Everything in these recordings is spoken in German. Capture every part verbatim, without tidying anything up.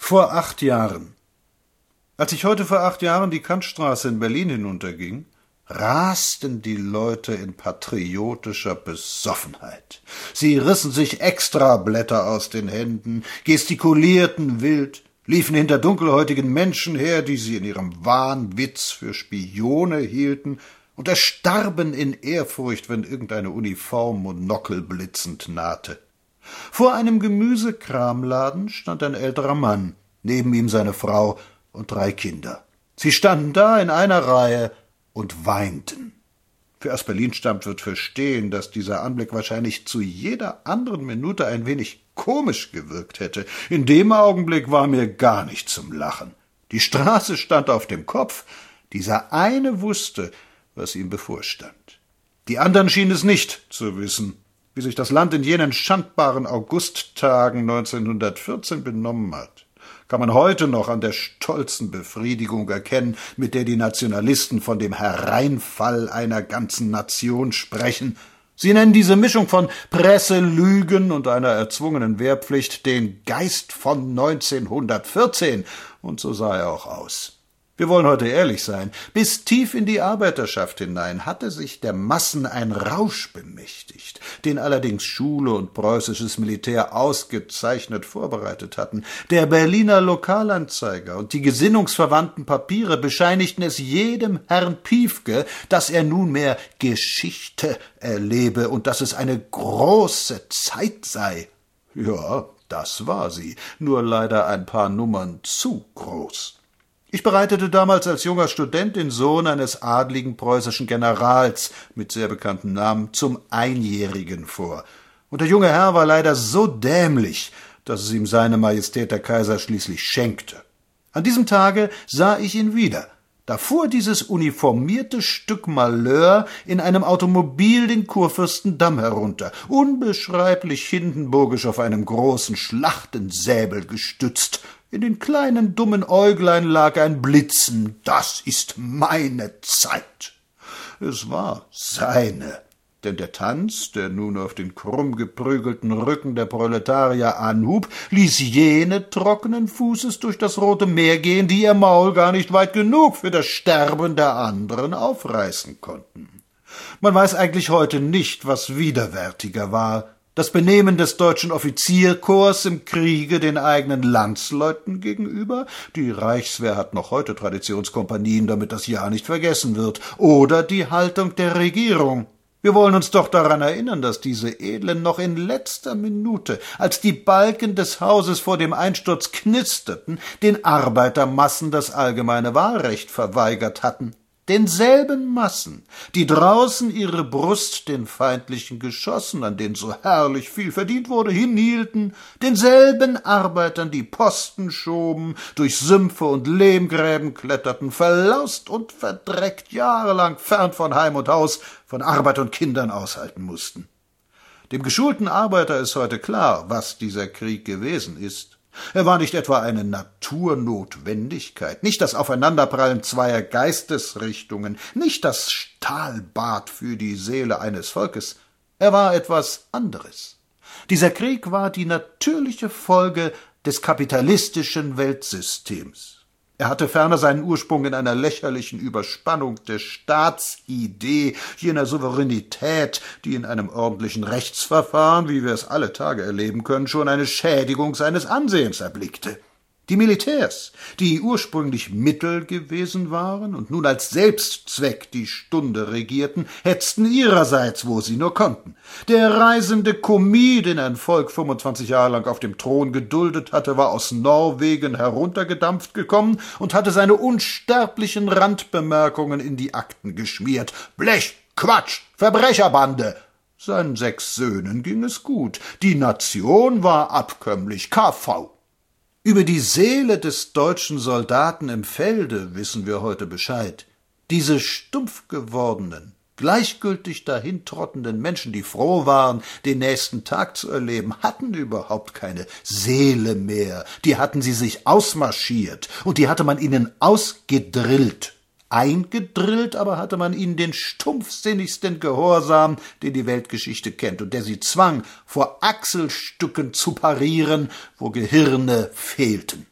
Vor acht Jahren. Als ich heute vor acht Jahren die Kantstraße in Berlin hinunterging, rasten die Leute in patriotischer Besoffenheit. Sie rissen sich Extrablätter aus den Händen, gestikulierten wild, liefen hinter dunkelhäutigen Menschen her, die sie in ihrem Wahnwitz für Spione hielten, und erstarben in Ehrfurcht, wenn irgendeine Uniform monokelblitzend nahte. Vor einem Gemüsekramladen stand ein älterer Mann, neben ihm seine Frau und drei Kinder. Sie standen da in einer Reihe und weinten. Wer aus Berlin stammt, wird verstehen, dass dieser Anblick wahrscheinlich zu jeder anderen Minute ein wenig komisch gewirkt hätte. In dem Augenblick war mir gar nicht zum Lachen. Die Straße stand auf dem Kopf. Dieser eine wusste, was ihm bevorstand. Die anderen schienen es nicht zu wissen, wie sich das Land in jenen schandbaren Augusttagen neunzehnhundertvierzehn benommen hat, kann man heute noch an der stolzen Befriedigung erkennen, mit der die Nationalisten von dem Hereinfall einer ganzen Nation sprechen. Sie nennen diese Mischung von Presselügen und einer erzwungenen Wehrpflicht den Geist von neunzehnhundertvierzehn, und so sah er auch aus. Wir wollen heute ehrlich sein. Bis tief in die Arbeiterschaft hinein hatte sich der Massen ein Rausch bemächtigt, den allerdings Schule und preußisches Militär ausgezeichnet vorbereitet hatten. Der Berliner Lokalanzeiger und die gesinnungsverwandten Papiere bescheinigten es jedem Herrn Piefke, dass er nunmehr Geschichte erlebe und dass es eine große Zeit sei. Ja, das war sie, nur leider ein paar Nummern zu groß. Ich bereitete damals als junger Student den Sohn eines adligen preußischen Generals mit sehr bekanntem Namen zum Einjährigen vor. Und der junge Herr war leider so dämlich, dass es ihm seine Majestät der Kaiser schließlich schenkte. An diesem Tage sah ich ihn wieder. Da fuhr dieses uniformierte Stück Malheur in einem Automobil den Kurfürstendamm herunter, unbeschreiblich hindenburgisch auf einem großen Schlachtensäbel gestützt. In den kleinen dummen Äuglein lag ein Blitzen. Das ist meine Zeit. Es war seine, denn der Tanz, der nun auf den krumm geprügelten Rücken der Proletarier anhub, ließ jene trockenen Fußes durch das Rote Meer gehen, die ihr Maul gar nicht weit genug für das Sterben der anderen aufreißen konnten. Man weiß eigentlich heute nicht, was widerwärtiger war: das Benehmen des deutschen Offizierkorps im Kriege den eigenen Landsleuten gegenüber — die Reichswehr hat noch heute Traditionskompanien, damit das Jahr nicht vergessen wird — oder die Haltung der Regierung. Wir wollen uns doch daran erinnern, dass diese Edlen noch in letzter Minute, als die Balken des Hauses vor dem Einsturz knisterten, den Arbeitermassen das allgemeine Wahlrecht verweigert hatten. Denselben Massen, die draußen ihre Brust den feindlichen Geschossen, an denen so herrlich viel verdient wurde, hinhielten, denselben Arbeitern, die Posten schoben, durch Sümpfe und Lehmgräben kletterten, verlaust und verdreckt, jahrelang fern von Heim und Haus, von Arbeit und Kindern aushalten mussten. Dem geschulten Arbeiter ist heute klar, was dieser Krieg gewesen ist. Er war nicht etwa eine Naturnotwendigkeit, nicht das Aufeinanderprallen zweier Geistesrichtungen, nicht das Stahlbad für die Seele eines Volkes. Er war etwas anderes. Dieser Krieg war die natürliche Folge des kapitalistischen Weltsystems. Er hatte ferner seinen Ursprung in einer lächerlichen Überspannung der Staatsidee, jener Souveränität, die in einem ordentlichen Rechtsverfahren, wie wir es alle Tage erleben können, schon eine Schädigung seines Ansehens erblickte. Die Militärs, die ursprünglich Mittel gewesen waren und nun als Selbstzweck die Stunde regierten, hetzten ihrerseits, wo sie nur konnten. Der reisende Kommis, den ein Volk fünfundzwanzig Jahre lang auf dem Thron geduldet hatte, war aus Norwegen heruntergedampft gekommen und hatte seine unsterblichen Randbemerkungen in die Akten geschmiert. Blech, Quatsch, Verbrecherbande! Seinen sechs Söhnen ging es gut. Die Nation war abkömmlich, K V. Über die Seele des deutschen Soldaten im Felde wissen wir heute Bescheid. Diese stumpf gewordenen, gleichgültig dahintrottenden Menschen, die froh waren, den nächsten Tag zu erleben, hatten überhaupt keine Seele mehr. Die hatten sie sich ausmarschiert, und die hatte man ihnen ausgedrillt. Eingedrillt aber hatte man ihnen den stumpfsinnigsten Gehorsam, den die Weltgeschichte kennt, und der sie zwang, vor Achselstücken zu parieren, wo Gehirne fehlten.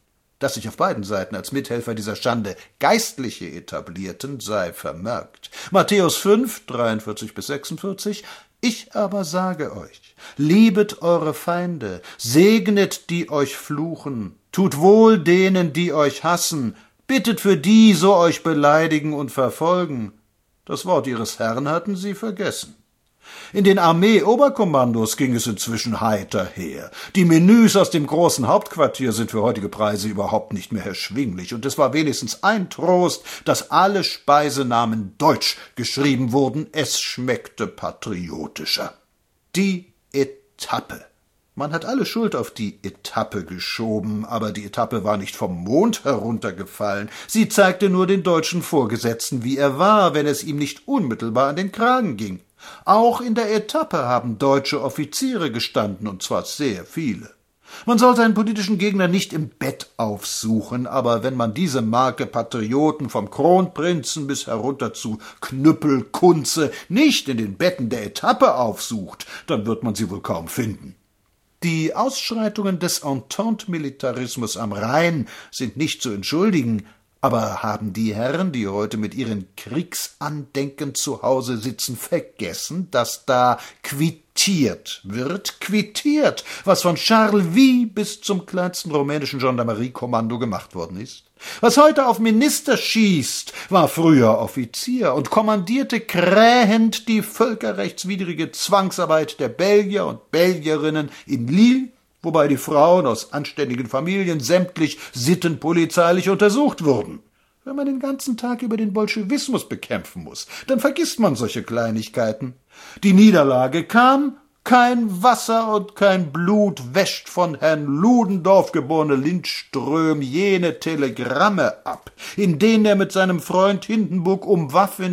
dass sich auf beiden Seiten als Mithelfer dieser Schande Geistliche etablierten, sei vermerkt. Matthäus fünf, dreiundvierzig bis sechsundvierzig. Ich aber sage euch, liebet eure Feinde, segnet die euch fluchen, tut wohl denen, die euch hassen, bittet für die, so euch beleidigen und verfolgen. Das Wort ihres Herrn hatten sie vergessen. In den Armee-Oberkommandos ging es inzwischen heiter her. Die Menüs aus dem großen Hauptquartier sind für heutige Preise überhaupt nicht mehr erschwinglich, und es war wenigstens ein Trost, dass alle Speisenamen deutsch geschrieben wurden. Es schmeckte patriotischer. Die Etappe. Man hat alle Schuld auf die Etappe geschoben, aber die Etappe war nicht vom Mond heruntergefallen. Sie zeigte nur den deutschen Vorgesetzten, wie er war, wenn es ihm nicht unmittelbar an den Kragen ging. Auch in der Etappe haben deutsche Offiziere gestanden, und zwar sehr viele. Man soll seinen politischen Gegner nicht im Bett aufsuchen, aber wenn man diese Marke Patrioten vom Kronprinzen bis herunter zu Knüppel, Kunze nicht in den Betten der Etappe aufsucht, dann wird man sie wohl kaum finden. Die Ausschreitungen des Entente-Militarismus am Rhein sind nicht zu entschuldigen, aber haben die Herren, die heute mit ihren Kriegsandenken zu Hause sitzen, vergessen, dass da quittiert wird, quittiert, was von Charleville bis zum kleinsten rumänischen Gendarmeriekommando gemacht worden ist? Was heute auf Minister schießt, war früher Offizier und kommandierte krähend die völkerrechtswidrige Zwangsarbeit der Belgier und Belgierinnen in Lille, wobei die Frauen aus anständigen Familien sämtlich sittenpolizeilich untersucht wurden. Wenn man den ganzen Tag über den Bolschewismus bekämpfen muss, dann vergisst man solche Kleinigkeiten. Die Niederlage kam, kein Wasser und kein Blut wäscht von Herrn Ludendorff geborene Lindström jene Telegramme ab, in denen er mit seinem Freund Hindenburg um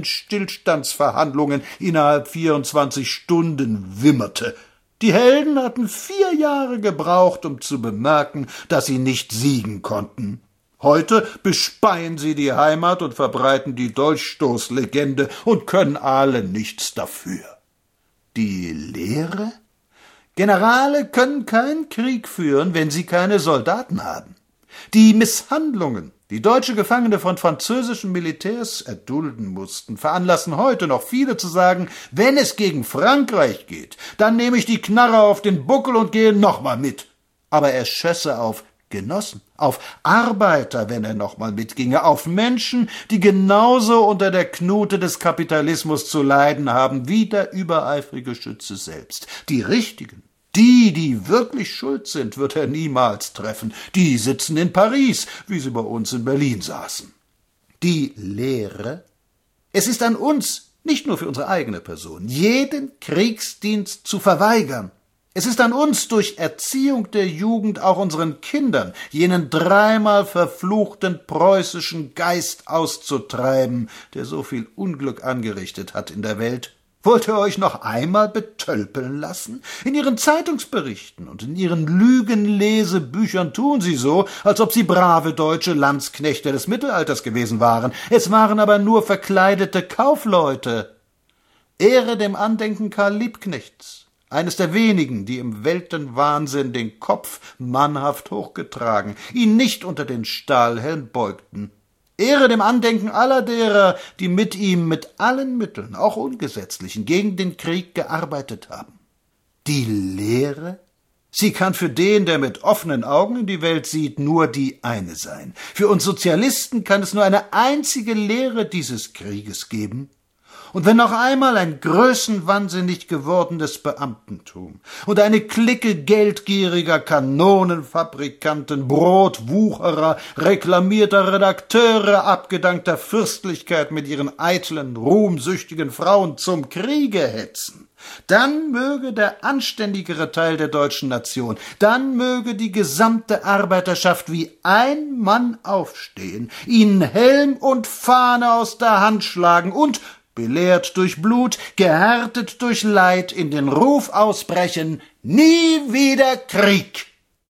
Waffenstillstandsverhandlungen innerhalb vierundzwanzig Stunden wimmerte. Die Helden hatten vier Jahre gebraucht, um zu bemerken, dass sie nicht siegen konnten. Heute bespeien sie die Heimat und verbreiten die Dolchstoßlegende und können alle nichts dafür. Die Lehre? Generale können keinen Krieg führen, wenn sie keine Soldaten haben. Die Misshandlungen, die deutsche Gefangene von französischen Militärs erdulden mussten, veranlassen heute noch viele zu sagen, wenn es gegen Frankreich geht, dann nehme ich die Knarre auf den Buckel und gehe nochmal mit. Aber er schösse auf Genossen, auf Arbeiter, wenn er nochmal mitginge, auf Menschen, die genauso unter der Knute des Kapitalismus zu leiden haben wie der übereifrige Schütze selbst. Die Richtigen, die, die wirklich schuld sind, wird er niemals treffen. Die sitzen in Paris, wie sie bei uns in Berlin saßen. Die Lehre? Es ist an uns, nicht nur für unsere eigene Person, jeden Kriegsdienst zu verweigern. Es ist an uns, durch Erziehung der Jugend auch unseren Kindern jenen dreimal verfluchten preußischen Geist auszutreiben, der so viel Unglück angerichtet hat in der Welt. Wollt ihr euch noch einmal betölpeln lassen? In ihren Zeitungsberichten und in ihren Lügenlesebüchern tun sie so, als ob sie brave deutsche Landsknechte des Mittelalters gewesen waren. Es waren aber nur verkleidete Kaufleute. Ehre dem Andenken Karl Liebknechts, eines der wenigen, die im Weltenwahnsinn den Kopf mannhaft hochgetragen, ihn nicht unter den Stahlhelm beugten. Ehre dem Andenken aller derer, die mit ihm mit allen Mitteln, auch ungesetzlichen, gegen den Krieg gearbeitet haben. Die Lehre? Sie kann für den, der mit offenen Augen in die Welt sieht, nur die eine sein. Für uns Sozialisten kann es nur eine einzige Lehre dieses Krieges geben. Und wenn noch einmal ein größenwahnsinnig gewordenes Beamtentum und eine Clique geldgieriger Kanonenfabrikanten, Brotwucherer, reklamierter Redakteure, abgedankter Fürstlichkeit mit ihren eitlen, ruhmsüchtigen Frauen zum Kriege hetzen, dann möge der anständigere Teil der deutschen Nation, dann möge die gesamte Arbeiterschaft wie ein Mann aufstehen, ihnen Helm und Fahne aus der Hand schlagen und belehrt durch Blut, gehärtet durch Leid, in den Ruf ausbrechen, nie wieder Krieg.